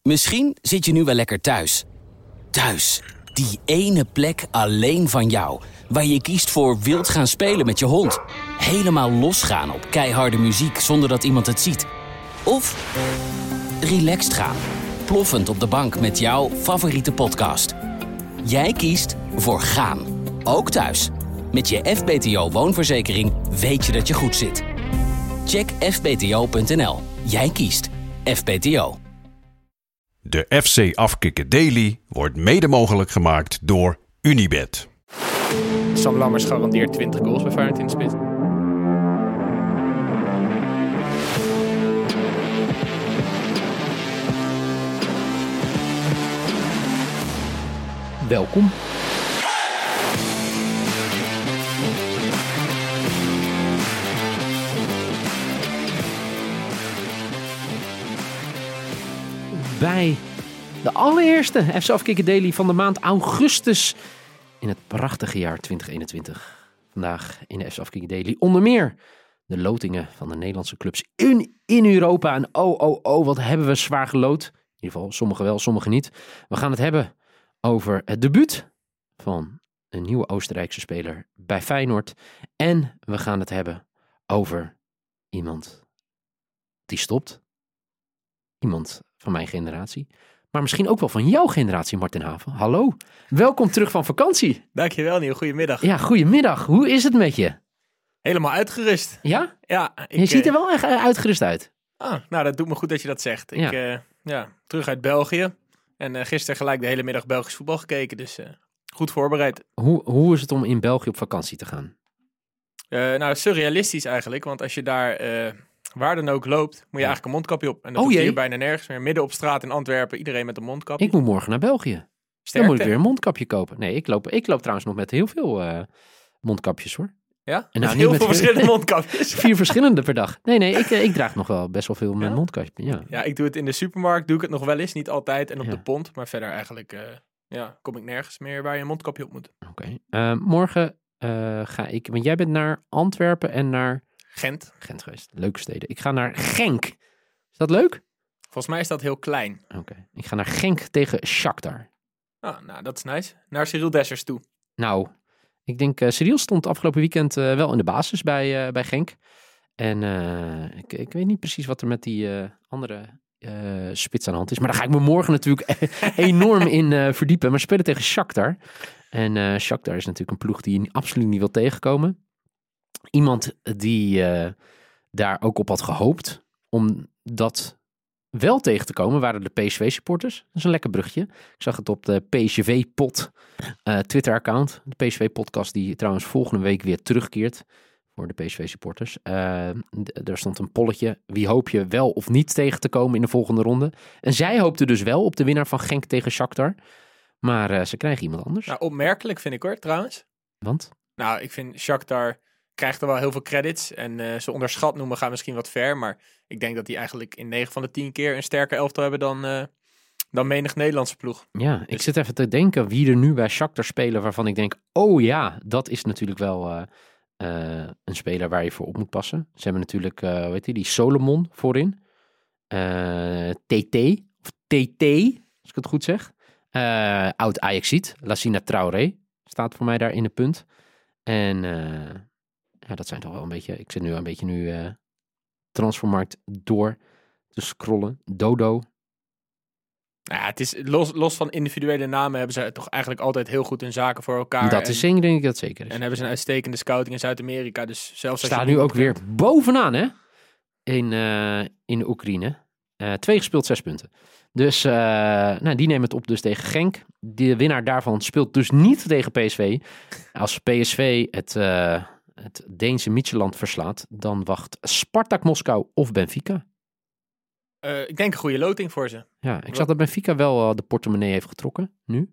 Misschien zit je nu wel lekker thuis. Thuis, die ene plek alleen van jou. Waar je kiest voor wild gaan spelen met je hond. Helemaal losgaan op keiharde muziek zonder dat iemand het ziet. Of relaxed gaan. Ploffend op de bank met jouw favoriete podcast. Jij kiest voor gaan. Ook thuis. Met je FBTO woonverzekering weet je dat je goed zit. Check fbto.nl. Jij kiest FBTO. De FC Afkikken Daily wordt mede mogelijk gemaakt door Unibet. Sam Lammers garandeert 20 goals bij Feyenoord in de spits. Welkom. Bij de allereerste FC Afkikken Daily van de maand augustus in het prachtige jaar 2021. Vandaag in de FC Afkikken Daily onder meer de lotingen van de Nederlandse clubs in Europa. En wat hebben we zwaar geloot. In ieder geval, sommigen wel, sommigen niet. We gaan het hebben over het debuut van een nieuwe Oostenrijkse speler bij Feyenoord. En we gaan het hebben over iemand die stopt. Iemand van mijn generatie. Maar misschien ook wel van jouw generatie, Martin Haven. Hallo, welkom terug van vakantie. Dankjewel, Niel. Goedemiddag. Ja, goedemiddag. Hoe is het met je? Helemaal uitgerust. Ja? Ja. Je ziet er wel echt uitgerust uit. Nou, dat doet me goed dat je dat zegt. Terug uit België. En gisteren gelijk de hele middag Belgisch voetbal gekeken. Dus goed voorbereid. Hoe is het om in België op vakantie te gaan? Surrealistisch eigenlijk. Want als je daar waar dan ook loopt, moet je eigenlijk een mondkapje op. En dat doe je hier bijna nergens meer. Midden op straat in Antwerpen, iedereen met een mondkapje. Ik moet morgen naar België. Sterkte. Dan moet ik weer een mondkapje kopen. Nee, ik loop trouwens nog met heel veel mondkapjes hoor. Ja? En nou, heel veel verschillende mondkapjes. 4 verschillende per dag. Nee, ik draag nog wel best wel veel mijn mondkapje. Ja, ik doe het in de supermarkt, doe ik het nog wel eens. Niet altijd en op de pont. Maar verder eigenlijk kom ik nergens meer waar je een mondkapje op moet. Oké. Morgen ga ik, want jij bent naar Antwerpen en naar Gent geweest. Leuke steden. Ik ga naar Genk. Is dat leuk? Volgens mij is dat heel klein. Oké. Ik ga naar Genk tegen Shakhtar. Nou, dat is nice. Naar Cyril Dessers toe. Nou, ik denk Cyril stond afgelopen weekend wel in de basis bij Genk. En ik weet niet precies wat er met die andere spits aan de hand is. Maar daar ga ik me morgen natuurlijk enorm in verdiepen. Maar spelen tegen Shakhtar. En Shakhtar is natuurlijk een ploeg die je absoluut niet wil tegenkomen. Iemand die daar ook op had gehoopt om dat wel tegen te komen, waren de PSV-supporters. Dat is een lekker brugje. Ik zag het op de PSV-pod Twitter-account. De PSV-podcast die trouwens volgende week weer terugkeert voor de PSV-supporters. Er stond een polletje. Wie hoop je wel of niet tegen te komen in de volgende ronde? En zij hoopten dus wel op de winnaar van Genk tegen Shakhtar. Maar ze krijgen iemand anders. Nou, opmerkelijk vind ik hoor, trouwens. Want? Nou, ik vind Shakhtar krijgt er wel heel veel credits. En ze onderschat noemen gaan misschien wat ver. Maar ik denk dat die eigenlijk in 9 van de 10 keer een sterker elftal hebben dan menig Nederlandse ploeg. Ja, ik zit even te denken wie er nu bij Shakhtar spelen waarvan ik denk, dat is natuurlijk wel een speler waar je voor op moet passen. Ze hebben natuurlijk, die Solomon voorin. TT, als ik het goed zeg. Oud Ajaxiet, Lassina Traoré, staat voor mij daar in de punt. En dat zijn toch wel een beetje, ik zit nu een beetje transfermarkt door te scrollen. Dodo. Ja, het is los van individuele namen hebben ze toch eigenlijk altijd heel goed hun zaken voor elkaar. Dat is denk ik dat zeker is. En hebben ze een uitstekende scouting in Zuid-Amerika. Dus zelfs staat nu ook weer bovenaan hè? In de Oekraïne. 2 gespeeld, 6 punten. Dus die nemen het op dus tegen Genk. De winnaar daarvan speelt dus niet tegen PSV. Als PSV het Deense Midtjylland verslaat, dan wacht Spartak Moskou of Benfica. Ik denk een goede loting voor ze. Ja, ik zag dat Benfica wel de portemonnee heeft getrokken nu.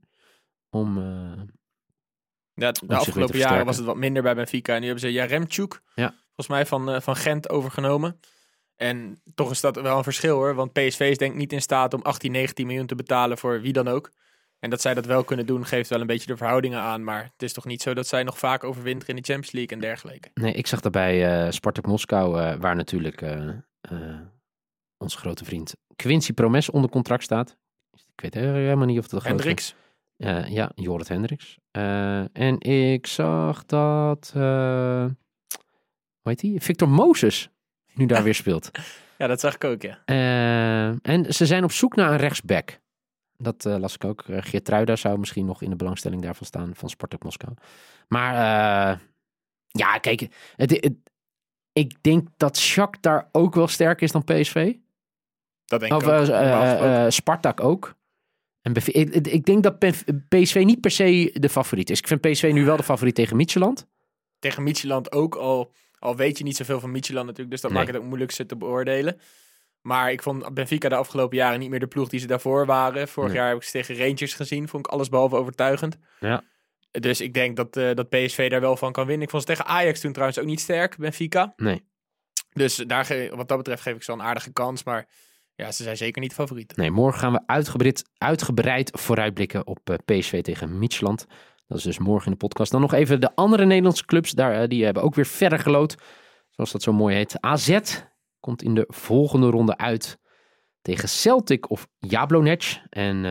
De afgelopen jaren was het wat minder bij Benfica. En nu hebben ze Jaremchuk, volgens mij van Gent overgenomen. En toch is dat wel een verschil hoor. Want PSV is denk ik niet in staat om 18, 19 miljoen te betalen voor wie dan ook. En dat zij dat wel kunnen doen, geeft wel een beetje de verhoudingen aan. Maar het is toch niet zo dat zij nog vaak overwinteren in de Champions League en dergelijke. Nee, ik zag daarbij Spartak Moskou, waar natuurlijk onze grote vriend Quincy Promes onder contract staat. Ik weet helemaal niet of het Hendricks. Ja, Jorrit Hendricks. En ik zag dat... hoe heet die? Victor Moses nu daar weer speelt. Ja, dat zag ik ook, ja. En ze zijn op zoek naar een rechtsback. Dat las ik ook. Geertruida zou misschien nog in de belangstelling daarvan staan van Spartak Moskou. Maar ja, kijk. Ik denk dat Shakhtar ook wel sterker is dan PSV. Dat denk ik ook. Spartak ook. En ik denk dat PSV niet per se de favoriet is. Ik vind PSV nu wel de favoriet tegen Midtjylland. Tegen Midtjylland ook, al weet je niet zoveel van Midtjylland natuurlijk. Dus dat maakt het ook moeilijk ze te beoordelen. Maar ik vond Benfica de afgelopen jaren niet meer de ploeg die ze daarvoor waren. Vorig jaar heb ik ze tegen Rangers gezien. Vond ik alles behalve overtuigend. Ja. Dus ik denk dat PSV daar wel van kan winnen. Ik vond ze tegen Ajax toen trouwens ook niet sterk, Benfica. Nee. Dus wat dat betreft geef ik ze een aardige kans. Maar ja, ze zijn zeker niet favoriet. Nee, morgen gaan we uitgebreid vooruitblikken op PSV tegen Midtjylland. Dat is dus morgen in de podcast. Dan nog even de andere Nederlandse clubs. Die hebben ook weer verder gelood. Zoals dat zo mooi heet. AZ komt in de volgende ronde uit tegen Celtic of Jablonec. En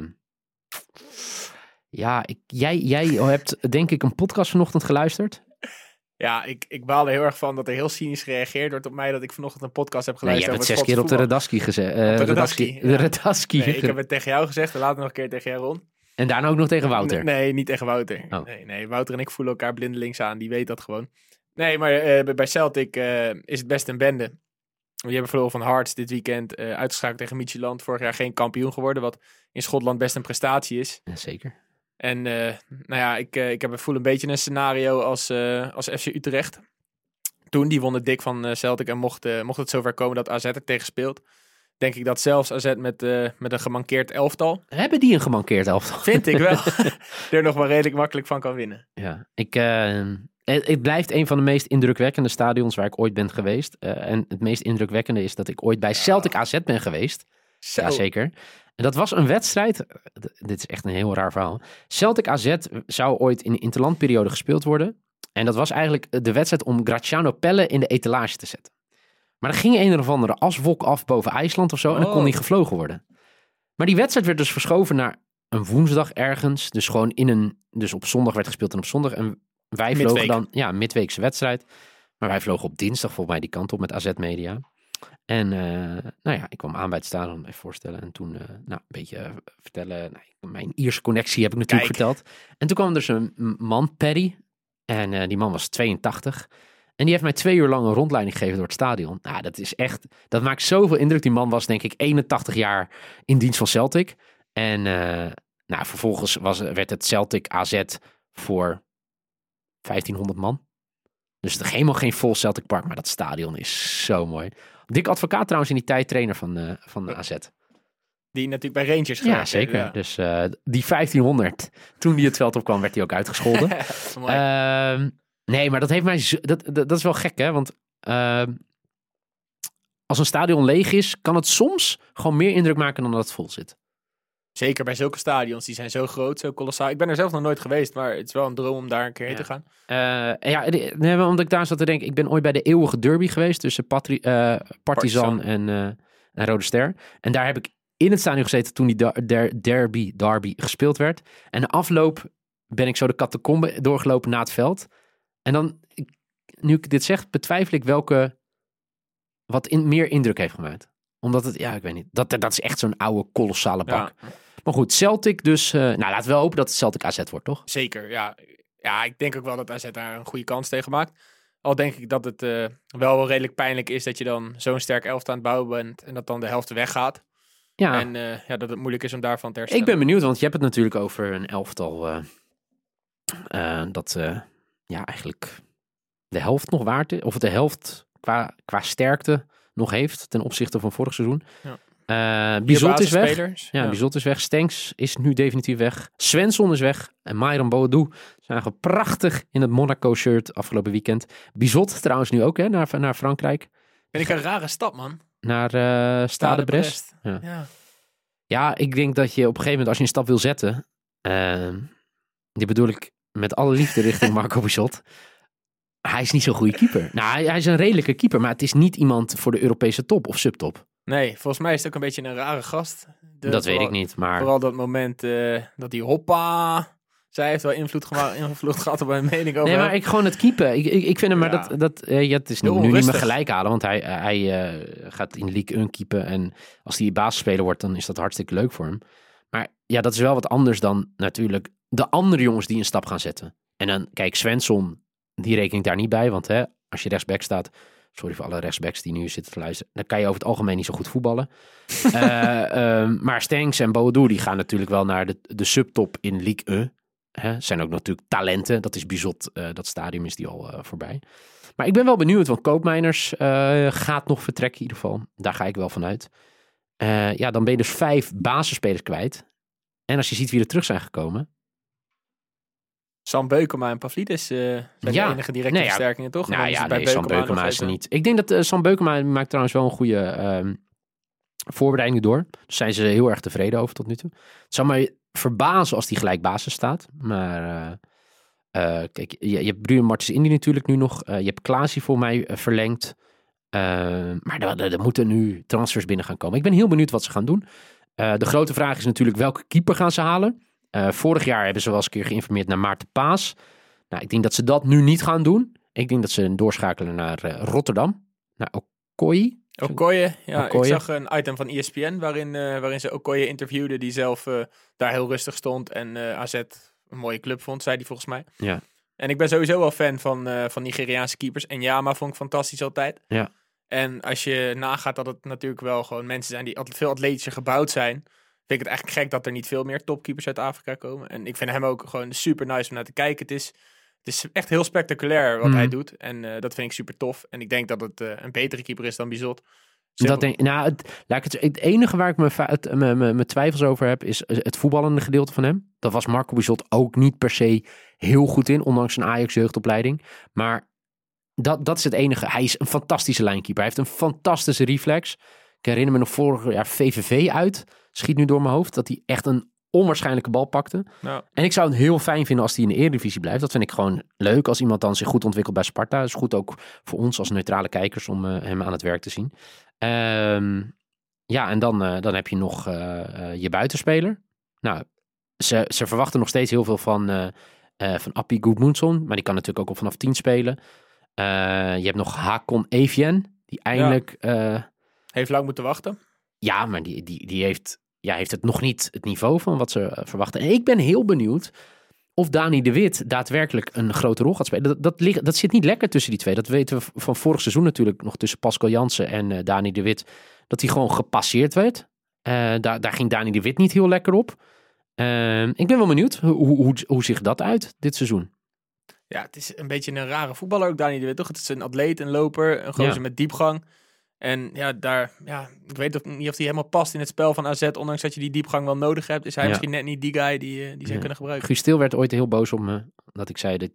jij hebt denk ik een podcast vanochtend geluisterd. Ja, ik baal er heel erg van dat er heel cynisch gereageerd wordt op mij dat ik vanochtend een podcast heb geluisterd. Nee, je hebt het 6 keer op de Redaski gezegd. De Redaski. Nee, ik heb het tegen jou gezegd en later nog een keer tegen Jaron. En daarna ook nog tegen Wouter? Nee, niet tegen Wouter. Oh. Nee, Wouter en ik voelen elkaar blindelings aan. Die weet dat gewoon. Nee, maar bij Celtic is het best een bende. Die hebben verloren van Hearts dit weekend. Uitgeschakeld tegen Midtjylland. Vorig jaar geen kampioen geworden. Wat in Schotland best een prestatie is. Ja, zeker. En ik voel een beetje een scenario als FC Utrecht. Toen, die won het dik van Celtic. En mocht het zover komen dat AZ er tegen speelt. Denk ik dat zelfs AZ met een gemankeerd elftal. Hebben die een gemankeerd elftal? Vind ik wel. Er nog wel redelijk makkelijk van kan winnen. Ja, het blijft een van de meest indrukwekkende stadions waar ik ooit ben geweest. En het meest indrukwekkende is dat ik ooit bij Celtic AZ ben geweest. Zo. Ja, zeker. En dat was een wedstrijd. Dit is echt een heel raar verhaal. Celtic AZ zou ooit in de interlandperiode gespeeld worden. En dat was eigenlijk de wedstrijd om Graziano Pelle in de etalage te zetten. Maar er ging een of andere aswolk af boven IJsland of zo. En dan kon niet gevlogen worden. Maar die wedstrijd werd dus verschoven naar een woensdag ergens. Dus gewoon dus op zondag werd gespeeld en op zondag. En wij vlogen dan, ja, midweekse wedstrijd. Maar wij vlogen op dinsdag volgens mij die kant op met AZ Media. En ik kwam aan bij het stadion, even voorstellen. En toen een beetje vertellen. Mijn Ierse connectie heb ik natuurlijk verteld. En toen kwam er dus een man, Perry. En die man was 82. En die heeft mij 2 uur lang een rondleiding gegeven door het stadion. Nou, dat maakt zoveel indruk. Die man was denk ik 81 jaar in dienst van Celtic. En vervolgens werd het Celtic AZ voor 1500 man. Dus het is helemaal geen vol Celtic Park, maar dat stadion is zo mooi. Dick Advocaat trouwens in die tijd trainer van AZ. Die natuurlijk bij Rangers gewerkt. Ja, zeker. Ja. Dus die 1500, toen die het veld opkwam, werd hij ook uitgescholden. Nee, maar dat heeft mij... Dat is wel gek, hè? Want als een stadion leeg is, kan het soms gewoon meer indruk maken dan dat het vol zit. Zeker bij zulke stadions, die zijn zo groot, zo kolossaal. Ik ben er zelf nog nooit geweest, maar het is wel een droom om daar een keer heen te gaan. Omdat ik daar zat te denken, ik ben ooit bij de eeuwige derby geweest tussen Partizan en Rode Ster. En daar heb ik in het stadion gezeten toen die derby gespeeld werd. En de afloop ben ik zo de catacombe doorgelopen na het veld. En dan, nu ik dit zeg, betwijfel ik wat meer indruk heeft gemaakt. Omdat het, ik weet niet, dat is echt zo'n oude kolossale bak. Ja. Maar goed, Celtic dus, laten we wel hopen dat het Celtic AZ wordt, toch? Zeker, ja. Ja, ik denk ook wel dat AZ daar een goede kans tegen maakt. Al denk ik dat het wel redelijk pijnlijk is dat je dan zo'n sterk elftal aan het bouwen bent en dat dan de helft weggaat. Ja. En dat het moeilijk is om daarvan te herstellen. Ik ben benieuwd, want je hebt het natuurlijk over een elftal dat eigenlijk de helft nog waard is. Of het de helft qua sterkte nog heeft ten opzichte van vorig seizoen. Ja. Bizot is weg. Ja, Bizot is weg. Stenks is nu definitief weg. Svensson is weg. En Myron Boadou zagen prachtig in het Monaco-shirt afgelopen weekend. Bizot trouwens nu ook, hè, naar Frankrijk. Ben ik een rare stap, man. Naar Stade Brest. Ja, ik denk dat je op een gegeven moment, als je een stap wil zetten, die bedoel ik met alle liefde richting Marco Bizot. Hij is niet zo'n goede keeper. Nou, hij is een redelijke keeper, maar het is niet iemand voor de Europese top of subtop. Nee, volgens mij is het ook een beetje een rare gast. Dat weet ik niet, maar... Vooral dat moment dat hij hoppa... Zij heeft wel invloed gehad op mijn mening over. Nee, maar gewoon het keepen. Ik vind hem, maar het is nu niet meer gelijk halen. Want hij gaat in League 1 keepen. En als hij basisspeler wordt, dan is dat hartstikke leuk voor hem. Maar ja, dat is wel wat anders dan natuurlijk de andere jongens die een stap gaan zetten. En dan, kijk, Svensson, die reken ik daar niet bij. Want als je rechtsback staat... Sorry voor alle rechtsbacks die nu zitten te luisteren. Dan kan je over het algemeen niet zo goed voetballen. Maar Stenks en Boadu, die gaan natuurlijk wel naar de subtop in League 1. Zijn ook natuurlijk talenten. Dat is Bizot. Dat stadium is die al voorbij. Maar ik ben wel benieuwd, want Koopmeiners gaat nog vertrekken in ieder geval. Daar ga ik wel vanuit. Dan ben je dus 5 basisspelers kwijt. En als je ziet wie er terug zijn gekomen... Sam Beukema en Pavlidis zijn de enige directe versterkingen, toch? Sam Beukema is er niet. Ik denk dat Sam Beukema maakt trouwens wel een goede voorbereiding door. Daar zijn ze heel erg tevreden over tot nu toe. Het zou mij verbazen als die gelijk basis staat. Maar kijk, je hebt Bruno Martens Indy natuurlijk nu nog. Je hebt Klaasie voor mij verlengd. Maar er moeten nu transfers binnen gaan komen. Ik ben heel benieuwd wat ze gaan doen. De grote vraag is natuurlijk welke keeper gaan ze halen. Vorig jaar hebben ze wel eens een keer geïnformeerd naar Maarten Paas. Nou, ik denk dat ze dat nu niet gaan doen. Ik denk dat ze doorschakelen naar Rotterdam. Naar Okoye. Okoye, ja. Ik zag een item van ESPN waarin ze Okoye interviewden. Die zelf daar heel rustig stond. En AZ een mooie club vond, zei hij volgens mij. Ja. En ik ben sowieso wel fan van Nigeriaanse keepers. En Yama vond ik fantastisch altijd. Ja. En als je nagaat dat het natuurlijk wel gewoon mensen zijn die veel atletischer gebouwd zijn... vind ik het eigenlijk gek dat er niet veel meer topkeepers uit Afrika komen. En ik vind hem ook gewoon super nice om naar te kijken. Het is echt heel spectaculair wat hij doet. En dat vind ik super tof. En ik denk dat het een betere keeper is dan Bizot. Het enige waar ik mijn twijfels over heb, is het voetballende gedeelte van hem. Dat was Marco Bizot ook niet per se heel goed in, ondanks zijn Ajax-jeugdopleiding. Maar dat is het enige. Hij is een fantastische lijnkeeper. Hij heeft een fantastische reflex. Ik herinner me nog vorig jaar VVV uit. Schiet nu door mijn hoofd. Dat hij echt een onwaarschijnlijke bal pakte. Nou. En ik zou het heel fijn vinden als hij in de Eredivisie blijft. Dat vind ik gewoon leuk. Als iemand dan zich goed ontwikkelt bij Sparta. Dat is goed ook voor ons als neutrale kijkers om hem aan het werk te zien. En dan heb je nog je buitenspeler. Nou, ze verwachten nog steeds heel veel van Appie Gudmundsson. Maar die kan natuurlijk ook al vanaf 10 spelen. Je hebt nog Hakon Evjen. Die eindelijk... heeft lang moeten wachten. Ja, maar die heeft het nog niet het niveau van wat ze verwachten. En ik ben heel benieuwd of Dani de Wit daadwerkelijk een grote rol gaat spelen. Dat zit niet lekker tussen die twee. Dat weten we van vorig seizoen natuurlijk nog tussen Pascal Jansen en Dani de Wit. Dat hij gewoon gepasseerd werd. Daar ging Dani de Wit niet heel lekker op. Ik ben wel benieuwd hoe zich dat uit dit seizoen. Ja, het is een beetje een rare voetballer ook, Dani de Wit, toch? Het is een atleet, een loper, een gozer met diepgang. En ik weet ook niet of hij helemaal past in het spel van AZ, ondanks dat je die diepgang wel nodig hebt. Is hij misschien net niet die guy die ze kunnen gebruiken. Guus Stil werd ooit heel boos op me, dat ik zei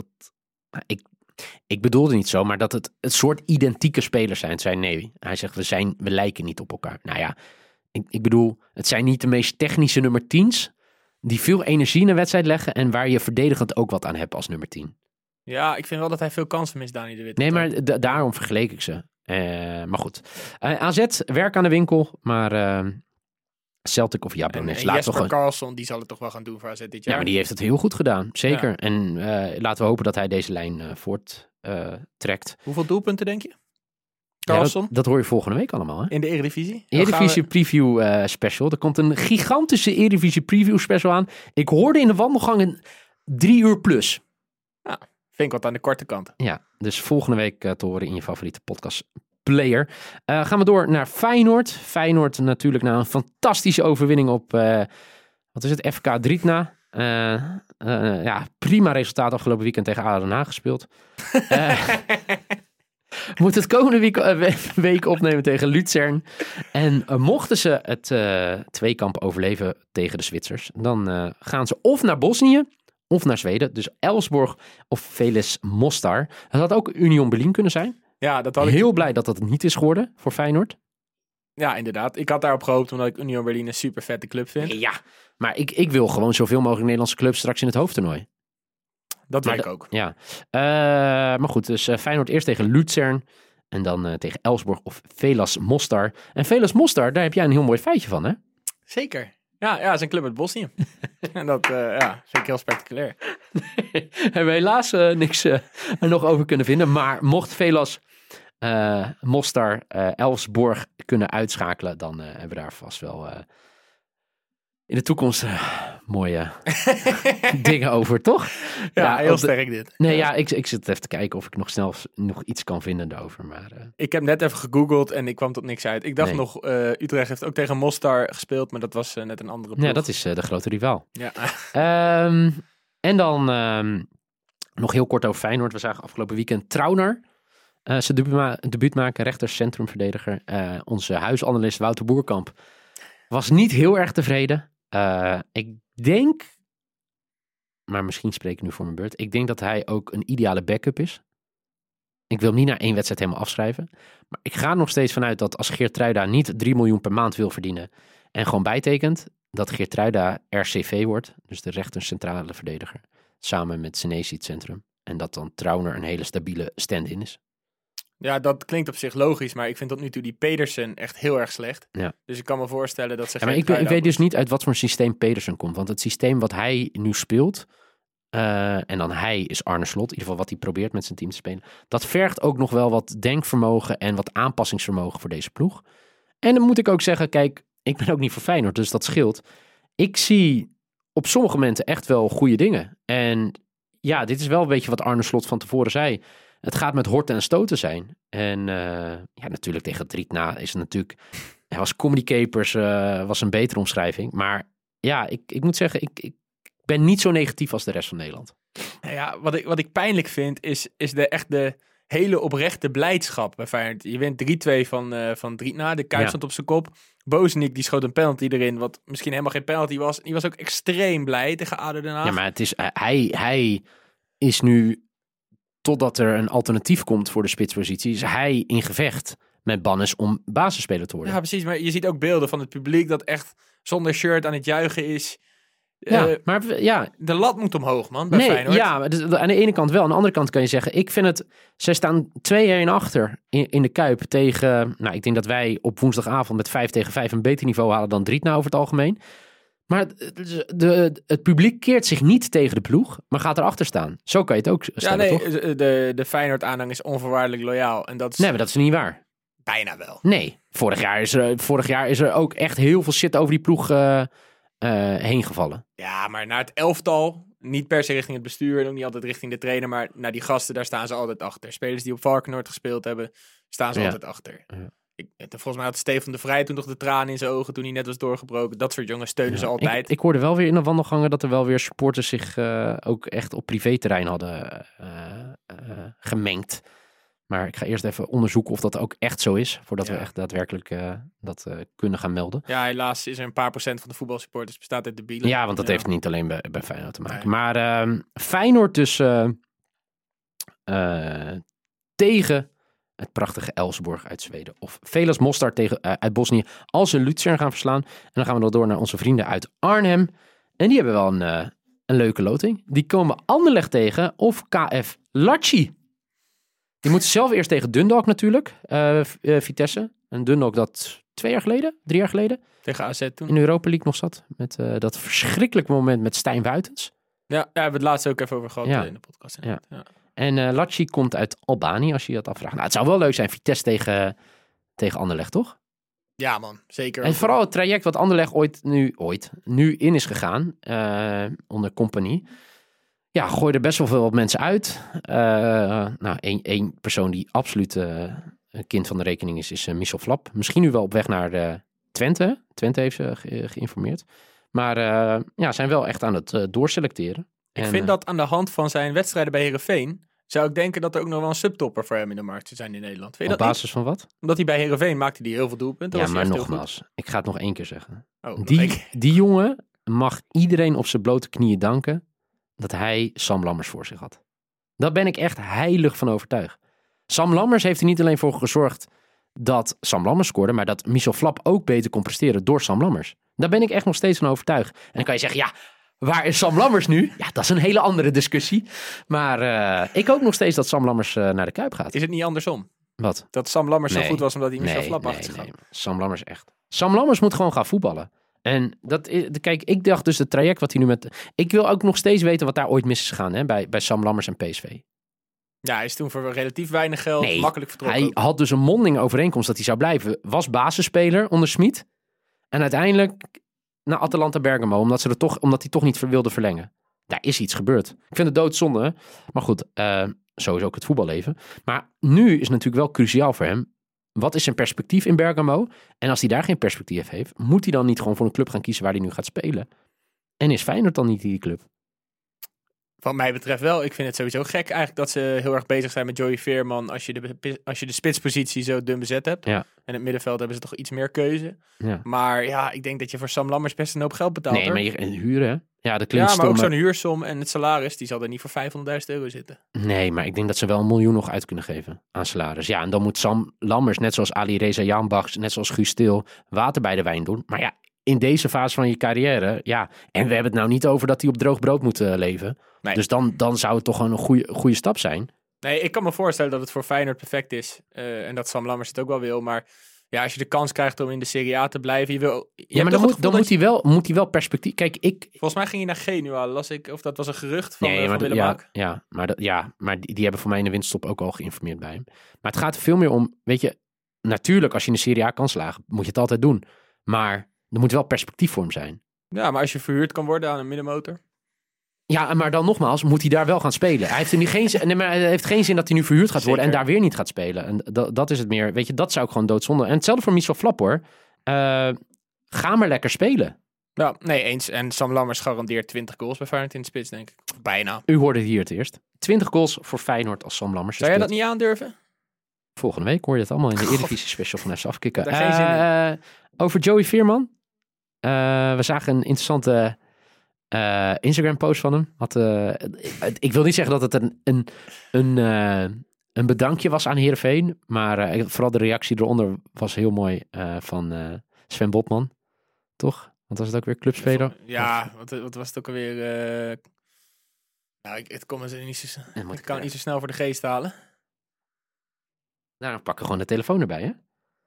ik bedoelde niet zo, maar dat het soort identieke spelers zijn. Zei nee, hij zegt we lijken niet op elkaar. Nou ja, ik bedoel, het zijn niet de meest technische nummer 10's die veel energie in een wedstrijd leggen en waar je verdedigend ook wat aan hebt als nummer 10. Ja, ik vind wel dat hij veel kansen mist, Dani de Wit. Nee, maar daarom vergeleek ik ze. Maar goed. AZ, werk aan de winkel. Maar Celtic of Jablonec. En Jesper Karlsson, die zal het toch wel gaan doen voor AZ dit jaar. Ja, maar die heeft het heel goed gedaan. Zeker. Ja. En laten we hopen dat hij deze lijn voorttrekt. Hoeveel doelpunten denk je? Karlsson? Ja, dat hoor je volgende week allemaal. Hè? In de Eredivisie? Eredivisie preview special. Er komt een gigantische Eredivisie preview special aan. Ik hoorde in de wandelgangen 3 uur plus. Ja. Vind ik wat aan de korte kant. Ja, dus volgende week te horen in je favoriete podcast player. Gaan we door naar Feyenoord. Feyenoord natuurlijk na een fantastische overwinning op, FK Driekna. Prima resultaat afgelopen weekend tegen ADO Den Haag gespeeld. Moet het komende week opnemen tegen Luzern. En mochten ze het tweekamp overleven tegen de Zwitsers, dan gaan ze of naar Bosnië of naar Zweden. Dus Elfsborg of Veles Mostar. Het had ook Union Berlin kunnen zijn. Ja, dat had Heel blij dat dat het niet is geworden voor Feyenoord. Ja, inderdaad. Ik had daarop gehoopt omdat ik Union Berlin een super vette club vind. Ja, maar ik wil gewoon zoveel mogelijk Nederlandse clubs straks in het hoofdtoernooi. Dat wil ik ook. Ja. Maar goed, dus Feyenoord eerst tegen Luzern. En dan tegen Elfsborg of Velas Mostar. En Velas Mostar, daar heb jij een heel mooi feitje van, hè? Zeker. Ja, het is een club uit Bosnië. En dat vind ik heel spectaculair. Hebben we helaas niks er nog over kunnen vinden. Maar mocht Velas Mostar Elfsborg kunnen uitschakelen, dan hebben we daar vast wel in de toekomst mooie dingen over, toch? Ja, heel sterk dit. Nee, ik zit even te kijken of ik nog snel nog iets kan vinden daarover. Maar, ik heb net even gegoogeld en ik kwam tot niks uit. Ik dacht nog, Utrecht heeft ook tegen Mostar gespeeld, maar dat was net een andere ploeg. Ja, dat is de grote rivaal. Ja. En dan nog heel kort over Feyenoord. We zagen afgelopen weekend Trauner zijn debuut maken, rechter centrumverdediger. Onze huisanalist Wouter Boerkamp was niet heel erg tevreden. Ik denk, maar misschien spreek ik nu voor mijn beurt, ik denk dat hij ook een ideale backup is. Ik wil hem niet na 1 wedstrijd helemaal afschrijven. Maar ik ga er nog steeds vanuit dat als Geertruida niet 3 miljoen per maand wil verdienen en gewoon bijtekent, dat Geertruida RCV wordt, dus de rechter centrale verdediger, samen met Senesi het centrum. En dat dan Trauner een hele stabiele stand-in is. Ja, dat klinkt op zich logisch, maar ik vind tot nu toe die Pedersen echt heel erg slecht. Ja. Dus ik kan me voorstellen dat ze... Ja, maar ik weet dus niet uit wat voor systeem Pedersen komt. Want het systeem wat hij nu speelt, en dan hij is Arne Slot, in ieder geval wat hij probeert met zijn team te spelen, dat vergt ook nog wel wat denkvermogen en wat aanpassingsvermogen voor deze ploeg. En dan moet ik ook zeggen, kijk, ik ben ook niet voor Feyenoord, dus dat scheelt. Ik zie op sommige momenten echt wel goede dingen. En ja, dit is wel een beetje wat Arne Slot van tevoren zei. Het gaat met horten en stoten zijn. En natuurlijk tegen Drietna is het natuurlijk... Hij was Comedy Capers, was een betere omschrijving. Maar ja, ik moet zeggen, ik ben niet zo negatief als de rest van Nederland. Ja, wat ik pijnlijk vind, is de hele oprechte blijdschap bij Feyenoord. Je wint 3-2 van Drietna, de Kuip stond op zijn kop. Bozeniek die schoot een penalty erin, wat misschien helemaal geen penalty was. Die was ook extreem blij tegen ADO Den Haag. Ja, maar het is, hij is nu... Totdat er een alternatief komt voor de spitspositie, is hij in gevecht met Bannes om basisspeler te worden. Ja, precies. Maar je ziet ook beelden van het publiek dat echt zonder shirt aan het juichen is. Ja, maar de lat moet omhoog, man, bij Feyenoord. Ja, aan de ene kant wel. Aan de andere kant kan je zeggen, ik vind het... Zij staan 2-1 achter in de Kuip tegen... Nou, ik denk dat wij op woensdagavond met 5-5 een beter niveau halen dan Drietna over het algemeen. Maar het publiek keert zich niet tegen de ploeg, maar gaat erachter staan. Zo kan je het ook stellen, toch? De Feyenoord-aanhang is onvoorwaardelijk loyaal. En dat is... Nee, maar dat is niet waar. Bijna wel. Nee, vorig jaar is er ook echt heel veel shit over die ploeg heen gevallen. Ja, maar naar het elftal, niet per se richting het bestuur en ook niet altijd richting de trainer, maar naar die gasten, daar staan ze altijd achter. Spelers die op Valkenoord gespeeld hebben, staan ze altijd achter. Ja. Volgens mij had Stefan de Vrij toen nog de tranen in zijn ogen toen hij net was doorgebroken. Dat soort jongens steunen ze altijd. Ik hoorde wel weer in de wandelgangen dat er wel weer supporters zich ook echt op privéterrein hadden gemengd. Maar ik ga eerst even onderzoeken of dat ook echt zo is, voordat we echt daadwerkelijk dat kunnen gaan melden. Ja, helaas is er een paar procent van de voetbalsupporters bestaat uit debielen. Ja, want dat heeft niet alleen bij Feyenoord te maken. Nee. Maar Feyenoord dus tegen het prachtige Elfsborg uit Zweden. Of Velas Mostar uit Bosnië. Als ze Luzern gaan verslaan. En dan gaan we nog door naar onze vrienden uit Arnhem. En die hebben wel een leuke loting. Die komen Anderlecht tegen of KF Lahti. Die moeten zelf eerst tegen Dundalk natuurlijk. Vitesse. En Dundalk dat 3 jaar geleden. Tegen AZ toen. In de Europa League nog zat. Met dat verschrikkelijke moment met Stijn Wuitens. Ja, we hebben het laatst ook even over gehad in de podcast. Ja. En Lahti komt uit Albanië, als je dat afvraagt. Nou, het zou wel leuk zijn, Vitesse tegen Anderlecht, toch? Ja, man, zeker. En vooral het traject wat Anderlecht nu in is gegaan, onder Compagnie. Ja, gooi er best wel veel mensen uit. Één persoon die absoluut een kind van de rekening is Michel Flap. Misschien nu wel op weg naar Twente. Twente heeft ze geïnformeerd. Maar zijn wel echt aan het doorselecteren. Ik vind dat aan de hand van zijn wedstrijden bij Heerenveen, zou ik denken dat er ook nog wel een subtopper voor hem in de markt zou zijn in Nederland. Op basis van wat? Omdat hij bij Heerenveen maakte hij heel veel doelpunten. Ja, maar nogmaals, ik ga het nog 1 keer zeggen. Oh, die jongen mag iedereen op zijn blote knieën danken dat hij Sam Lammers voor zich had. Daar ben ik echt heilig van overtuigd. Sam Lammers heeft er niet alleen voor gezorgd dat Sam Lammers scoorde, maar dat Michel Flap ook beter kon presteren door Sam Lammers. Daar ben ik echt nog steeds van overtuigd. En dan kan je zeggen, ja, waar is Sam Lammers nu? Ja, dat is een hele andere discussie. Maar ik hoop nog steeds dat Sam Lammers naar de Kuip gaat. Is het niet andersom? Wat? Dat Sam Lammers zo goed was omdat hij Michel Flap achter zich had. Sam Lammers echt. Sam Lammers moet gewoon gaan voetballen. En kijk, ik dacht dus het traject wat hij nu met... Ik wil ook nog steeds weten wat daar ooit mis is gegaan, hè, bij Sam Lammers en PSV. Ja, hij is toen voor relatief weinig geld makkelijk vertrokken. Hij had dus een mondelinge overeenkomst dat hij zou blijven. Was basisspeler onder Smit. En uiteindelijk naar Atalanta Bergamo, omdat hij toch niet wilde verlengen. Daar is iets gebeurd. Ik vind het doodzonde, hè? Maar goed, zo is ook het voetballeven. Maar nu is het natuurlijk wel cruciaal voor hem. Wat is zijn perspectief in Bergamo? En als hij daar geen perspectief heeft, moet hij dan niet gewoon voor een club gaan kiezen waar hij nu gaat spelen? En is Feyenoord dan niet die club? Wat mij betreft wel. Ik vind het sowieso gek eigenlijk dat ze heel erg bezig zijn met Joey Veerman als je de spitspositie zo dun bezet hebt. Ja. En het middenveld hebben ze toch iets meer keuze. Ja. Maar ja, ik denk dat je voor Sam Lammers best een hoop geld betaalt. Nee, maar en huren, hè? Ja, dat klinkt maar ook zo'n huursom en het salaris, die zal er niet voor €500.000 zitten. Nee, maar ik denk dat ze wel $1 miljoen nog uit kunnen geven aan salaris. Ja, en dan moet Sam Lammers, net zoals Ali Reza Janbach, net zoals Guus Til, water bij de wijn doen. Maar ja, in deze fase van je carrière, ja, en we hebben het nou niet over dat hij op droog brood moet leven. Nee. Dus dan zou het toch gewoon een goede stap zijn. Nee, ik kan me voorstellen dat het voor Feyenoord perfect is. En dat Sam Lammers het ook wel wil, maar... Ja, als je de kans krijgt om in de Serie A te blijven, maar moet hij wel perspectief... Kijk, volgens mij ging hij naar Genua, las ik, of dat was een gerucht van Willem Haak. Maar die hebben voor mij in de winterstop ook al geïnformeerd bij hem. Maar het gaat er veel meer om, weet je, natuurlijk als je in de Serie A kan slagen, moet je het altijd doen. Maar er moet wel perspectief voor hem zijn. Ja, maar als je verhuurd kan worden aan een middenmotor... Ja, maar dan nogmaals, moet hij daar wel gaan spelen. Hij heeft geen zin dat hij nu verhuurd gaat worden en daar weer niet gaat spelen. En dat is het meer. Weet je, dat zou ik gewoon doodzonde. En hetzelfde voor Michel Flap, hoor. Ga maar lekker spelen. Ja, nee, eens. En Sam Lammers garandeert 20 goals bij Feyenoord in de spits, denk ik. Bijna. U hoorde het hier het eerst. 20 goals voor Feyenoord als Sam Lammers. Zou jij dat niet aandurven? Volgende week hoor je het allemaal in de Eredivisie special van FC Afkikken. Daar geen zin in. Over Joey Veerman. We zagen een interessante... Instagram-post van hem. Ik wil niet zeggen dat het een bedankje was aan Heerenveen. Maar vooral de reactie eronder was heel mooi van Sven Botman. Toch? Want was het ook weer clubspeler? Ja, wat was het ook alweer? Het komt me niet zo, ik kan het niet zo snel voor de geest halen. Nou, dan pakken we gewoon de telefoon erbij, hè?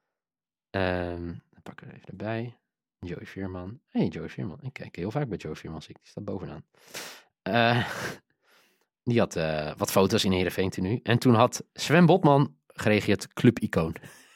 Dan pakken we even erbij. Joey Veerman. Joey Veerman. Ik kijk heel vaak bij Joey Veerman. Die staat bovenaan. Die had wat foto's in Heerenveen nu. En toen had Sven Botman gereageerd clubicoon.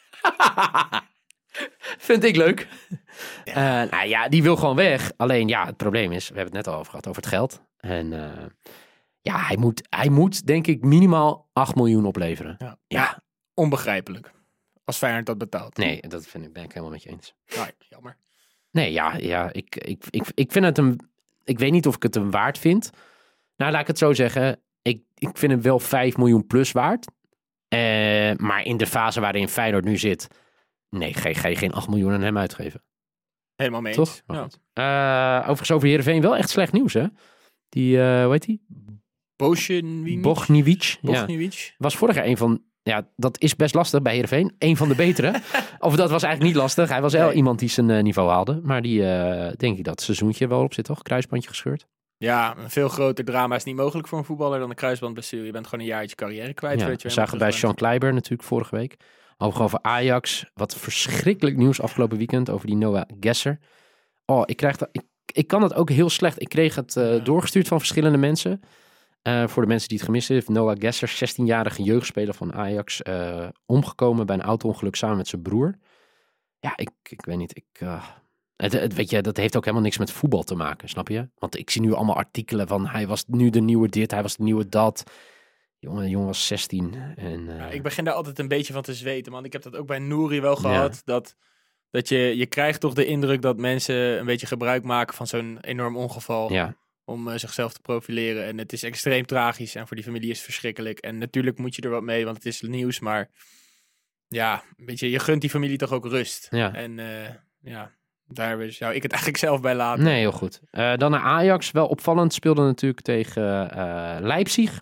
Vind ik leuk. Ja. Die wil gewoon weg. Alleen ja, het probleem is, we hebben het net al over gehad, over het geld. En hij moet denk ik minimaal 8 miljoen opleveren. Ja, onbegrijpelijk. Als Feyenoord dat betaalt. Nee, dat ben ik helemaal met je eens. Nou, jammer. Nee, ik vind het ik weet niet of ik het hem waard vind. Nou, laat ik het zo zeggen. Ik vind hem wel 5 miljoen plus waard. Maar in de fase waarin Feyenoord nu zit... Nee, ga je geen 8 miljoen aan hem uitgeven. Helemaal mee eens. Toch? Ja. Overigens over Heerenveen wel echt slecht nieuws, hè? Die, hoe heet die? Bogniewicz. Was vorig jaar een van... Ja, dat is best lastig bij Heerenveen. Een van de betere. Of dat was eigenlijk niet lastig. Hij was wel iemand die zijn niveau haalde. Maar die, denk ik dat het seizoentje wel op zit, toch? Kruisbandje gescheurd. Ja, een veel groter drama is niet mogelijk voor een voetballer dan een kruisbandblessure. Je bent gewoon een jaartje carrière kwijt. Ja, we zagen bij Sean Kleiber natuurlijk vorige week. Over Ajax. Wat verschrikkelijk nieuws afgelopen weekend over die Noah Gesser. Oh, ik kan het ook heel slecht. Ik kreeg het doorgestuurd van verschillende mensen. Voor de mensen die het gemist hebben. Noah Gesser, 16-jarige jeugdspeler van Ajax. Omgekomen bij een auto-ongeluk samen met zijn broer. Ja, ik weet niet. Weet je, dat heeft ook helemaal niks met voetbal te maken, snap je? Want ik zie nu allemaal artikelen van hij was nu de nieuwe dit, hij was de nieuwe dat. Jongen was 16. En, ik begin daar altijd een beetje van te zweten, man. Ik heb dat ook bij Nouri wel gehad. Ja. Dat je krijgt toch de indruk dat mensen een beetje gebruik maken van zo'n enorm ongeval. Ja. Om zichzelf te profileren. En het is extreem tragisch. En voor die familie is het verschrikkelijk. En natuurlijk moet je er wat mee, want het is nieuws. Maar ja, weet je gunt die familie toch ook rust. Ja. En daar zou ik het eigenlijk zelf bij laten. Nee, heel goed. Dan naar Ajax. Wel opvallend. Speelde natuurlijk tegen Leipzig.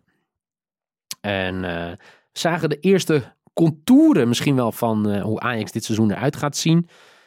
En zagen de eerste contouren misschien wel van hoe Ajax dit seizoen eruit gaat zien.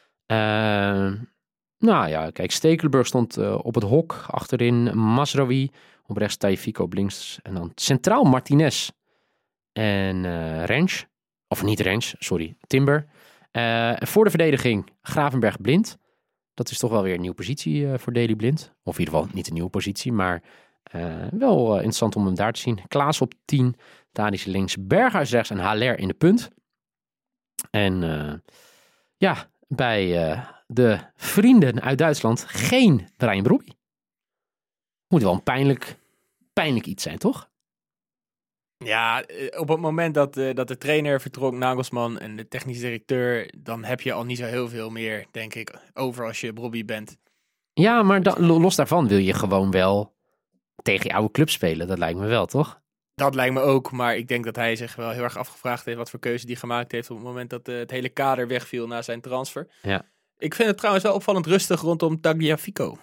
Nou ja, kijk, Stekelenburg stond op het hok. Achterin Mazraoui. Op rechts Taifiko op links. En dan centraal Martinez. En Rens. Of niet Rens, sorry. Timber. Voor de verdediging Gravenberg Blind. Dat is toch wel weer een nieuwe positie voor Daley Blind. Of in ieder geval niet een nieuwe positie, maar wel interessant om hem daar te zien. Klaas op 10. Tadic links. Berghuis rechts en Haller in de punt. En bij de vrienden uit Duitsland geen Brian Brobby. Moet wel een pijnlijk iets zijn, toch? Ja, op het moment dat de trainer vertrok, Nagelsman en de technische directeur, dan heb je al niet zo heel veel meer, denk ik, over als je Brobby bent. Ja, maar los daarvan wil je gewoon wel tegen je oude club spelen. Dat lijkt me wel, toch? Dat lijkt me ook, maar ik denk dat hij zich wel heel erg afgevraagd heeft wat voor keuze hij gemaakt heeft op het moment dat het hele kader wegviel na zijn transfer. Ja. Ik vind het trouwens wel opvallend rustig rondom Tagliafico.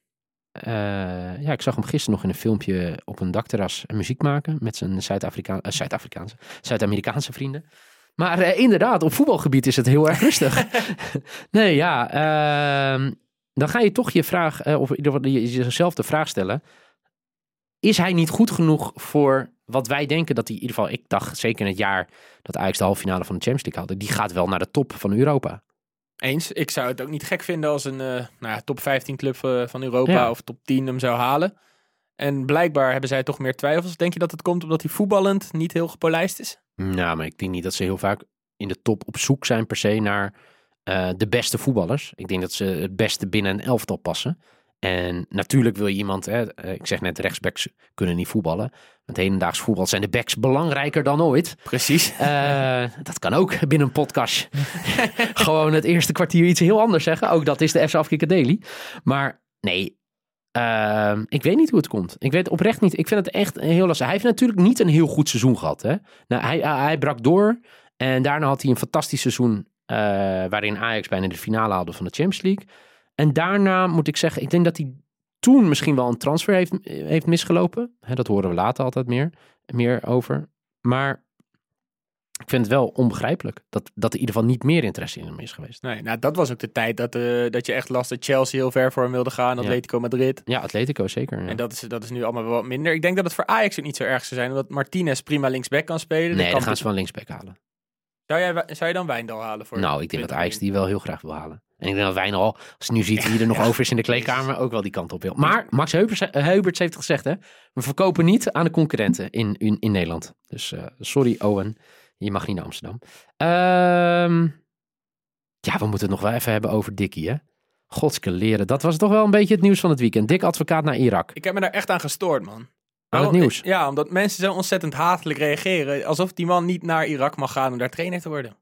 Ik zag hem gisteren nog in een filmpje op een dakterras muziek maken met zijn Zuid-Amerikaanse vrienden. Maar inderdaad, op voetbalgebied is het heel erg rustig. Nee, ja. Dan ga je toch je vraag, of in ieder geval jezelf de vraag stellen. Is hij niet goed genoeg voor wat wij denken dat hij, in ieder geval, ik dacht zeker in het jaar dat Ajax de halve finale van de Champions League haalde, die gaat wel naar de top van Europa. Eens. Ik zou het ook niet gek vinden als een top 15 club van Europa of top 10 hem zou halen. En blijkbaar hebben zij toch meer twijfels. Denk je dat het komt omdat hij voetballend niet heel gepolijst is? Nou, maar ik denk niet dat ze heel vaak in de top op zoek zijn per se naar de beste voetballers. Ik denk dat ze het beste binnen een elftal passen. En natuurlijk wil je iemand, ik zeg net, rechtsbacks kunnen niet voetballen. Met hedendaags voetbal zijn de backs belangrijker dan ooit. Precies. Dat kan ook binnen een podcast. Gewoon het eerste kwartier iets heel anders zeggen. Ook dat is de FC Afkikken Daily. Maar nee, ik weet niet hoe het komt. Ik weet oprecht niet. Ik vind het echt heel lastig. Hij heeft natuurlijk niet een heel goed seizoen gehad. Hè? Nou, hij brak door. En daarna had hij een fantastisch seizoen waarin Ajax bijna de finale haalde van de Champions League. En daarna moet ik zeggen, ik denk dat hij toen misschien wel een transfer heeft misgelopen. Dat horen we later altijd meer over. Maar ik vind het wel onbegrijpelijk dat er in ieder geval niet meer interesse in hem is geweest. Nee, nou dat was ook de tijd dat je echt las dat Chelsea heel ver voor hem wilde gaan. Atletico Madrid. Ja, Atletico zeker. Ja. En dat is nu allemaal wat minder. Ik denk dat het voor Ajax ook niet zo erg zou zijn, omdat Martinez prima linksback kan spelen. Nee, dan gaan ze wel linksback halen. Zou je dan Wijndal halen voor? Nou, ik denk dat Ajax die wel heel graag wil halen. En ik denk dat Wijndal, als je nu ziet wie er nog over is in de kleedkamer, ook wel die kant op wil. Maar Max Heuberts heeft gezegd, hè, we verkopen niet aan de concurrenten in Nederland. Dus sorry Owen, je mag niet naar Amsterdam. We moeten het nog wel even hebben over Dickie, hè. Godske leren, dat was toch wel een beetje het nieuws van het weekend. Dick advocaat naar Irak. Ik heb me daar echt aan gestoord, man. Aan het nieuws? Ja, omdat mensen zo ontzettend hatelijk reageren. Alsof die man niet naar Irak mag gaan om daar trainer te worden.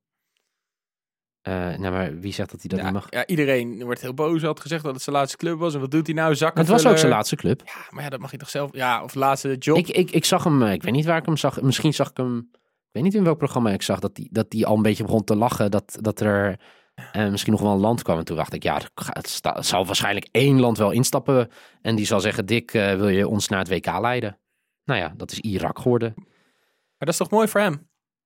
Maar wie zegt dat hij dat niet mag? Ja, iedereen wordt heel boos. Had gezegd dat het zijn laatste club was. En wat doet hij nou? Het was ook zijn laatste club. Ja, maar dat mag je toch zelf... Ja, of laatste job. Ik zag hem... Ik weet niet waar ik hem zag. Misschien zag ik hem... Ik weet niet in welk programma ik zag dat die al een beetje begon te lachen. Dat er misschien nog wel een land kwam. En toen dacht ik, het zal waarschijnlijk één land wel instappen. En die zal zeggen, Dick, wil je ons naar het WK leiden? Nou ja, dat is Irak geworden. Maar dat is toch mooi voor hem?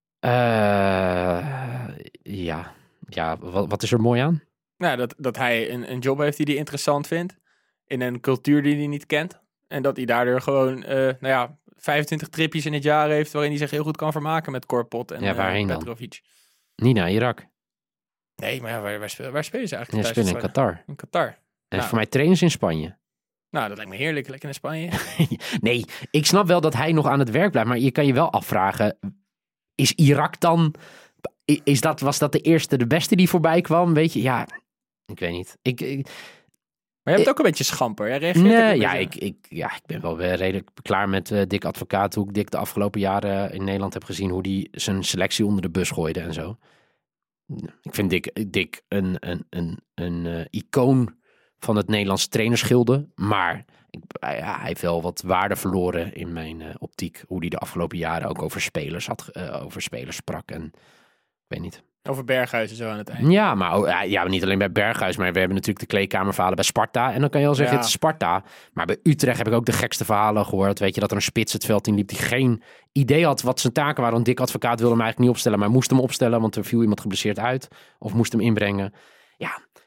Ja, wat is er mooi aan? Nou, dat hij een job heeft die hij interessant vindt. In een cultuur die hij niet kent. En dat hij daardoor gewoon 25 tripjes in het jaar heeft waarin hij zich heel goed kan vermaken met Korpot en Petrovic. Niet naar Irak. Nee, maar waar spelen ze eigenlijk? Ja, ze spelen in Qatar. In Qatar. En voor mij trainen ze in Spanje. Nou, dat lijkt me heerlijk. Lekker in Spanje. Nee, ik snap wel dat hij nog aan het werk blijft. Maar je kan je wel afvragen, is Irak dan... Was dat de eerste, de beste die voorbij kwam? Weet je, ja, ik weet niet. Maar je hebt ook een beetje schamper. Ik ben wel weer redelijk klaar met Dick Advocaat. Hoe ik Dick de afgelopen jaren in Nederland heb gezien. Hoe die zijn selectie onder de bus gooide en zo. Ik vind Dick een icoon van het Nederlandse trainersgilde. Maar hij heeft wel wat waarde verloren in mijn optiek. Hoe hij de afgelopen jaren ook over spelers sprak. En ik weet niet. Over Berghuis en zo aan het eind. Ja, maar niet alleen bij Berghuis, maar we hebben natuurlijk de kleedkamerverhalen bij Sparta. En dan kan je wel zeggen, het is Sparta. Maar bij Utrecht heb ik ook de gekste verhalen gehoord. Weet je, dat er een spits het veld in liep die geen idee had wat zijn taken waren. Want Dick Advocaat wilde hem eigenlijk niet opstellen, maar moest hem opstellen, want er viel iemand geblesseerd uit. Of moest hem inbrengen. Ja,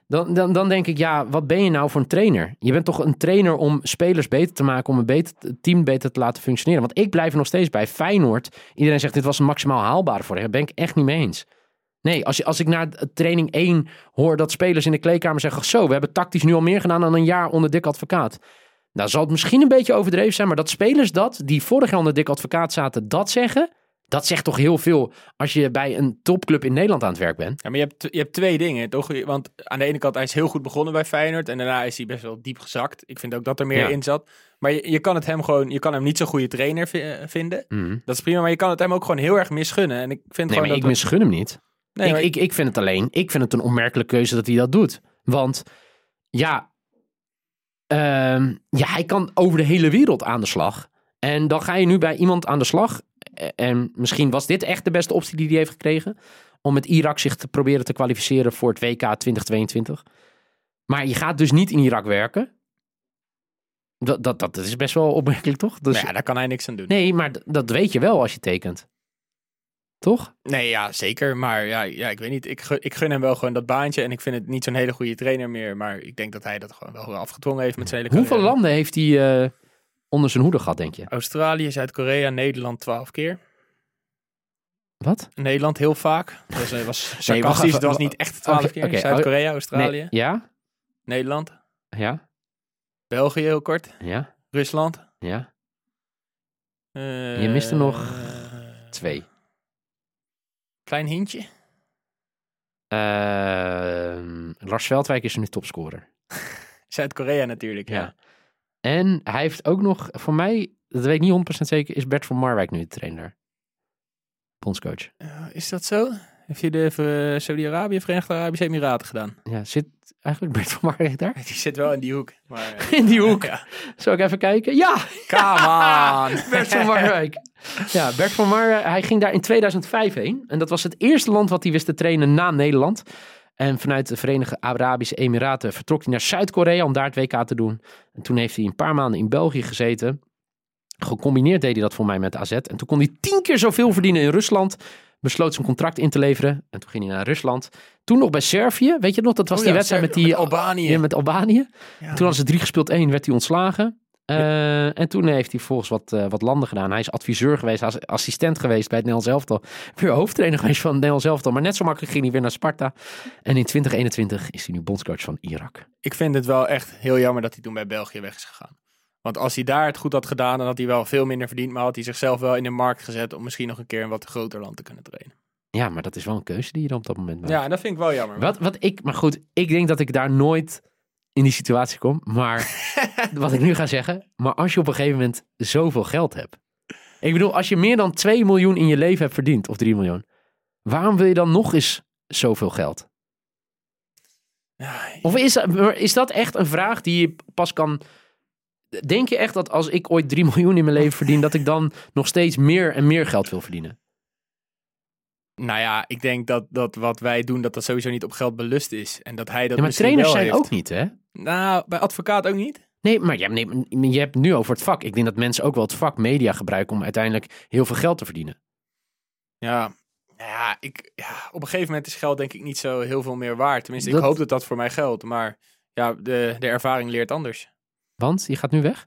Dan denk ik, ja, wat ben je nou voor een trainer? Je bent toch een trainer om spelers beter te maken, om het team beter te laten functioneren. Want ik blijf er nog steeds bij. Feyenoord, iedereen zegt dit was een maximaal haalbare voor hem. Daar ben ik echt niet mee eens. Nee, als ik naar training 1 hoor dat spelers in de kleedkamer zeggen, zo, we hebben tactisch nu al meer gedaan dan een jaar onder Dick Advocaat. Nou zal het misschien een beetje overdreven zijn, maar dat spelers die vorig jaar onder Dick Advocaat zaten, dat zeggen, dat zegt toch heel veel als je bij een topclub in Nederland aan het werk bent. Ja, maar je hebt twee dingen, toch? Want aan de ene kant, hij is heel goed begonnen bij Feyenoord en daarna is hij best wel diep gezakt. Ik vind ook dat er meer in zat. Maar je kan hem niet zo'n goede trainer vinden. Mm. Dat is prima, maar je kan het hem ook gewoon heel erg misgunnen. En ik vind ik misgun hem niet. Nee, ik vind het alleen, ik vind het een onmerkelijke keuze dat hij dat doet. Want hij kan over de hele wereld aan de slag. En dan ga je nu bij iemand aan de slag. En misschien was dit echt de beste optie die hij heeft gekregen. Om met Irak zich te proberen te kwalificeren voor het WK 2022. Maar je gaat dus niet in Irak werken. Dat is best wel opmerkelijk, toch? Dus, daar kan hij niks aan doen. Nee, maar dat weet je wel als je tekent. Toch? Nee, ja, zeker. Maar ja, ik weet niet. Ik gun hem wel gewoon dat baantje. En ik vind het niet zo'n hele goede trainer meer. Maar ik denk dat hij dat gewoon wel afgedwongen heeft met zijn hele carrière. Hoeveel landen heeft hij onder zijn hoede gehad, denk je? Australië, Zuid-Korea, Nederland 12 keer. Wat? Nederland heel vaak. Dat was sarcastisch. Het was niet echt 12 keer. Okay. Zuid-Korea, Australië. Nee, ja? Nederland. Ja. België heel kort. Ja. Rusland. Ja. Je mist er nog 2. Klein hintje. Lars Veldwijk is nu topscorer. Zuid-Korea natuurlijk, ja. En hij heeft ook nog, voor mij, dat weet ik niet 100% zeker, is Bert van Marwijk nu de trainer. Bondscoach. Is dat zo? Heeft hij de Saudi-Arabië, Verenigde Arabische Emiraten gedaan? Ja, zit eigenlijk Bert van Marwijk daar? Die zit wel in die hoek. Maar, in die hoek? Ja. Zal ik even kijken? Ja! Come on! Bert van Marwijk. Ja, Bert van Marwijk, hij ging daar in 2005 heen. En dat was het eerste land wat hij wist te trainen na Nederland. En vanuit de Verenigde Arabische Emiraten vertrok hij naar Zuid-Korea om daar het WK te doen. En toen heeft hij een paar maanden in België gezeten. Gecombineerd deed hij dat voor mij met AZ. En toen kon hij 10 keer zoveel verdienen in Rusland. Besloot zijn contract in te leveren. En toen ging hij naar Rusland. Toen nog bij Servië. Weet je nog, dat was die wedstrijd met Albanië. Ja, met Albanië. Ja. Toen hadden ze 3 gespeeld, 1 werd hij ontslagen. En toen heeft hij volgens wat landen gedaan. Hij is adviseur geweest, assistent geweest bij het Nederlands elftal. Weer hoofdtrainer geweest van het Nederlands elftal. Maar net zo makkelijk ging hij weer naar Sparta. En in 2021 is hij nu bondscoach van Irak. Ik vind het wel echt heel jammer dat hij toen bij België weg is gegaan. Want als hij daar het goed had gedaan, dan had hij wel veel minder verdiend. Maar had hij zichzelf wel in de markt gezet om misschien nog een keer een wat groter land te kunnen trainen. Ja, maar dat is wel een keuze die je dan op dat moment maakt. Ja, dat vind ik wel jammer. Maar goed, ik denk dat ik daar nooit in die situatie kom. Maar wat ik nu ga zeggen, maar als je op een gegeven moment zoveel geld hebt. Ik bedoel, als je meer dan 2 miljoen in je leven hebt verdiend, of 3 miljoen. Waarom wil je dan nog eens zoveel geld? Ja. Of is dat echt een vraag die je pas kan... Denk je echt dat als ik ooit 3 miljoen in mijn leven verdien, dat ik dan nog steeds meer en meer geld wil verdienen? Nou ja, ik denk dat wat wij doen, dat sowieso niet op geld belust is. En dat hij dat maar trainers zijn ook niet, hè? Nou, bij advocaat ook niet. Nee, maar je hebt nu over het vak. Ik denk dat mensen ook wel het vak media gebruiken om uiteindelijk heel veel geld te verdienen. Ja, op een gegeven moment is geld denk ik niet zo heel veel meer waard. Tenminste, ik hoop dat dat voor mij geldt. Maar ja, de ervaring leert anders. Want je gaat nu weg?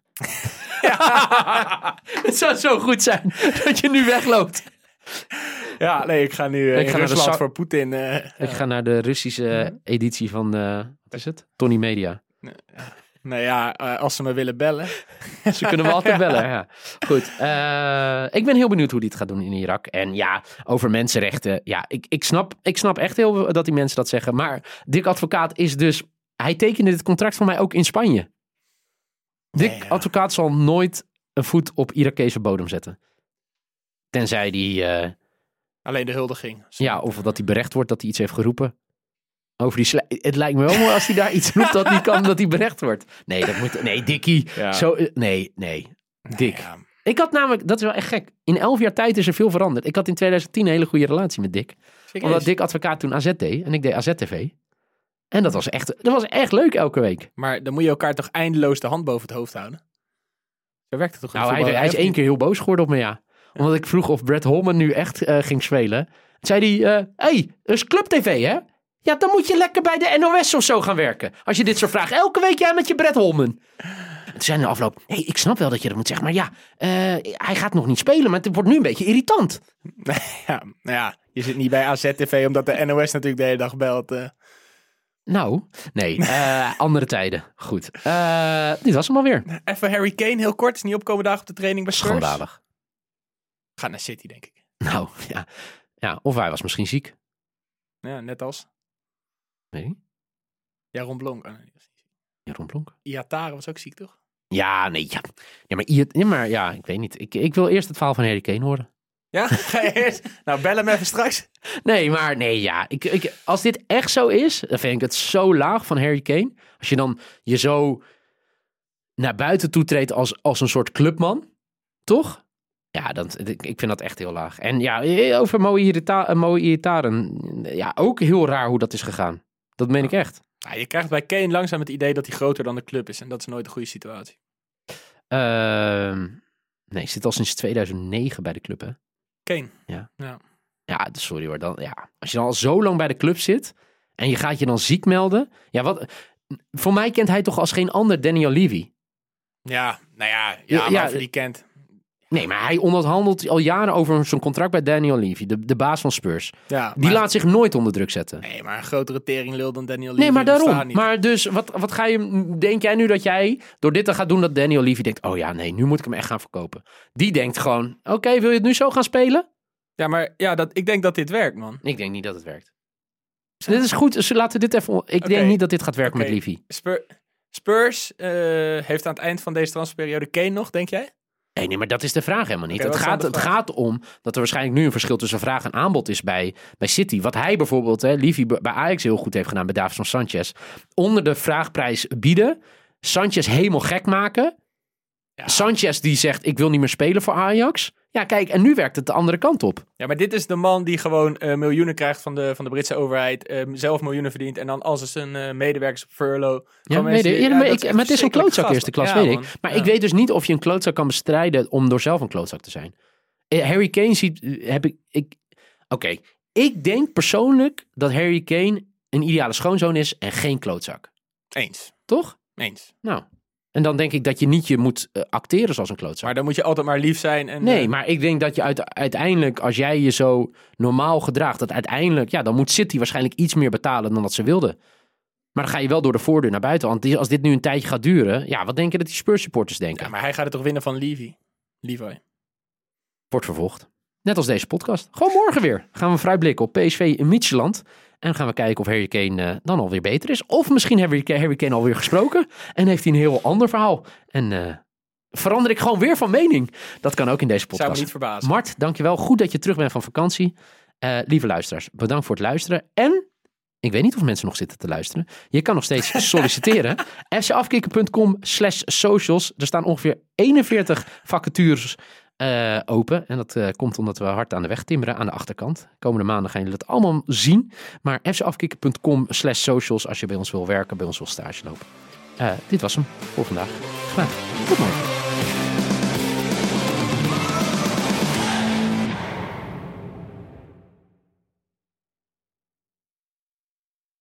Het zou zo goed zijn dat je nu wegloopt. Ja, nee, ik ga nu in Rusland voor Poetin. Ik ga naar de Russische editie van, wat is het? Tony Media. Nou ja, als ze me willen bellen. Ze kunnen me altijd bellen, ja. Goed, ik ben heel benieuwd hoe die het gaat doen in Irak. En ja, over mensenrechten. Ja, ik snap echt heel dat die mensen dat zeggen. Maar Dick Advocaat is dus... Hij tekende dit contract voor mij ook in Spanje. Dick Advocaat zal nooit een voet op Irakese bodem zetten. Tenzij die... alleen de huldiging. Ja, of dat hij berecht wordt dat hij iets heeft geroepen. Over die het lijkt me wel mooi als hij daar iets roept dat niet kan, dat hij berecht wordt. Nee, dat moet... Nee, Dickie. Ja. Nee. Dick. Ja. Ik had namelijk... Dat is wel echt gek. In 11 jaar tijd is er veel veranderd. Ik had in 2010 een hele goede relatie met Dick. Omdat Dick Advocaat toen AZ deed. En ik deed AZ TV. En dat was echt leuk elke week. Maar dan moet je elkaar toch eindeloos de hand boven het hoofd houden? Zo werkt het toch? Nou, hij is 1 keer heel boos geworden op me, ja. Omdat ik vroeg of Brett Holman nu echt ging spelen. Toen zei hij, hey, dat is Club TV, hè? Ja, dan moet je lekker bij de NOS of zo gaan werken. Als je dit soort vraagt. Elke week jij met je Brett Holman. Toen zei in de afloop, ik snap wel dat je dat moet zeggen. Maar ja, hij gaat nog niet spelen. Maar het wordt nu een beetje irritant. Ja, je zit niet bij AZ-TV omdat de NOS natuurlijk de hele dag belt. Nou, nee. Andere tijden. Goed. Dit was hem alweer. Even Harry Kane, heel kort. Is niet opkomen dagen op de training bij Spurs. Schandalig. Gaat naar City, denk ik. Nou, ja. Of hij was misschien ziek. Ja, net als... Nee. Jaron Blonk. Jaron Blonk? Iatare was ook ziek, toch? Ja, nee. Ja, ik weet niet. Ik wil eerst het verhaal van Harry Kane horen. Ja? Ga je eerst? Nou, bel hem even straks. Als dit echt zo is, dan vind ik het zo laag van Harry Kane. Als je dan je zo naar buiten toetreedt als een soort clubman. Toch? Ja, ik vind dat echt heel laag. En ja, over Moe Iataren. Ja, ook heel raar hoe dat is gegaan. Dat meen ik echt. Ja, je krijgt bij Kane langzaam het idee dat hij groter dan de club is. En dat is nooit een goede situatie. Nee, zit al sinds 2009 bij de club, hè? Kane? Ja, sorry hoor. Als je dan al zo lang bij de club zit en je gaat je dan ziek melden. Ja, voor mij kent hij toch als geen ander Daniel Levy. Ja, maar of die kent... Nee, maar hij onderhandelt al jaren over zo'n contract bij Daniel Levy, de baas van Spurs. Ja, die laat zich nooit onder druk zetten. Nee, maar een grotere teringlul dan Daniel Levy. Nee, maar daarom. Maar dus, wat denk jij nu dat jij door dit te gaan doen dat Daniel Levy denkt, oh ja, nee, nu moet ik hem echt gaan verkopen. Die denkt gewoon, oké, wil je het nu zo gaan spelen? Ja, maar ik denk dat dit werkt, man. Ik denk niet dat het werkt. Dit is goed, dus laten we dit even... Ik denk niet dat dit gaat werken met Levy. Spurs heeft aan het eind van deze transferperiode Kane nog, denk jij? Nee, maar dat is de vraag helemaal niet. Het gaat om dat er waarschijnlijk nu een verschil tussen vraag en aanbod is bij City. Wat hij bijvoorbeeld, Levy bij Ajax heel goed heeft gedaan bij Davinson Sanchez. Onder de vraagprijs bieden. Sanchez helemaal gek maken. Ja. Sanchez die zegt, ik wil niet meer spelen voor Ajax. Ja, kijk, en nu werkt het de andere kant op. Ja, maar dit is de man die gewoon miljoenen krijgt van de Britse overheid. Zelf miljoenen verdient. En dan als zijn medewerkers op furlough. Ja, maar het is een klootzak eerste klas, weet ik. Maar ik weet dus niet of je een klootzak kan bestrijden om door zelf een klootzak te zijn. Harry Kane Oké, ik denk persoonlijk dat Harry Kane een ideale schoonzoon is en geen klootzak. Eens. Toch? Eens. Nou... En dan denk ik dat je niet je moet acteren zoals een klootzak. Maar dan moet je altijd maar lief zijn. En, nee, maar ik denk dat je uiteindelijk, als jij je zo normaal gedraagt, dat uiteindelijk, ja, dan moet City waarschijnlijk iets meer betalen dan dat ze wilden. Maar dan ga je wel door de voordeur naar buiten. Want als dit nu een tijdje gaat duren, ja, wat denk je dat die Spurs supporters denken? Ja, maar hij gaat het toch winnen van Levi? Levi. Wordt vervolgd. Net als deze podcast. Gewoon morgen weer gaan we vooruitblikken op PSV in Midtjylland. En gaan we kijken of Harry Kane dan alweer beter is. Of misschien heeft Harry Kane alweer gesproken. En heeft hij een heel ander verhaal. En verander ik gewoon weer van mening. Dat kan ook in deze podcast. Zou me niet verbazen. Mart, dankjewel. Goed dat je terug bent van vakantie. Lieve luisteraars, bedankt voor het luisteren. En ik weet niet of mensen nog zitten te luisteren. Je kan nog steeds solliciteren. fcafkikken.com/socials. Er staan ongeveer 41 vacatures open. En dat komt omdat we hard aan de weg timmeren aan de achterkant. Komende maanden gaan jullie dat allemaal zien. Maar fcafkikken.com/socials als je bij ons wil werken, bij ons wil stage lopen. Dit was hem voor vandaag. Graag. Tot morgen.